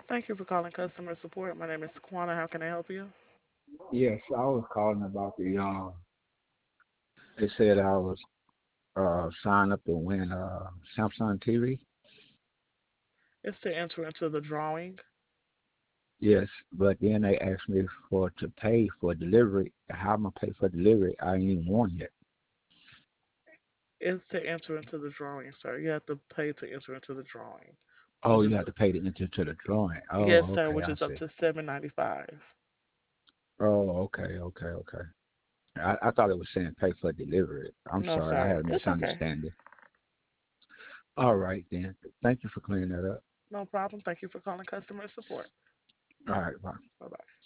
Thank you for calling customer support. My name is Kwana. How can I help you? Yes, I was calling about they said I was signed up to win Samsung TV. It's to enter into the drawing. Yes, but then they asked me for to pay for delivery. How am I pay for delivery? I ain't even won yet. It's to enter into the drawing, sir. You have to pay to enter into the drawing, Oh, which you is have to pay to enter to the drawing. yes, Oh, sir, okay, which I is up see. to $7.95. Oh, okay. I thought it was saying pay for delivery. I'm No, sorry, I sir. had a It's okay. misunderstanding. All right then. Thank you for clearing that up. No problem. Thank you for calling customer support. All right, bye. Bye bye.